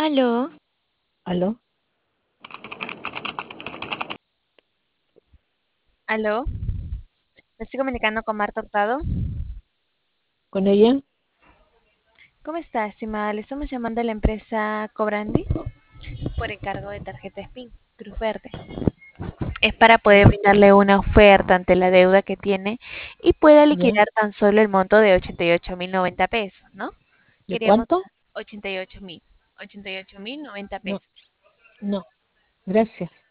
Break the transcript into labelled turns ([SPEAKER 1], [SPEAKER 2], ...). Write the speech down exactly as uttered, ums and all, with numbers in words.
[SPEAKER 1] Aló,
[SPEAKER 2] ¿Aló?
[SPEAKER 1] aló, me estoy comunicando con Marta Hurtado.
[SPEAKER 2] ¿Con ella?
[SPEAKER 1] ¿Cómo está, estimada? Le estamos llamando a la empresa Cobrandi por encargo de tarjeta SPIN, Cruz Verde. Es para poder
[SPEAKER 2] ¿Ya?
[SPEAKER 1] brindarle una oferta ante la deuda que tiene y pueda
[SPEAKER 2] ¿Ya?
[SPEAKER 1] liquidar tan solo el monto de ochenta y ocho mil noventa pesos, ¿no?
[SPEAKER 2] ¿De
[SPEAKER 1] Queríamos
[SPEAKER 2] cuánto?
[SPEAKER 1] ochenta y ocho mil, ochenta y ocho mil noventa
[SPEAKER 2] No,
[SPEAKER 1] pesos.
[SPEAKER 2] no, gracias.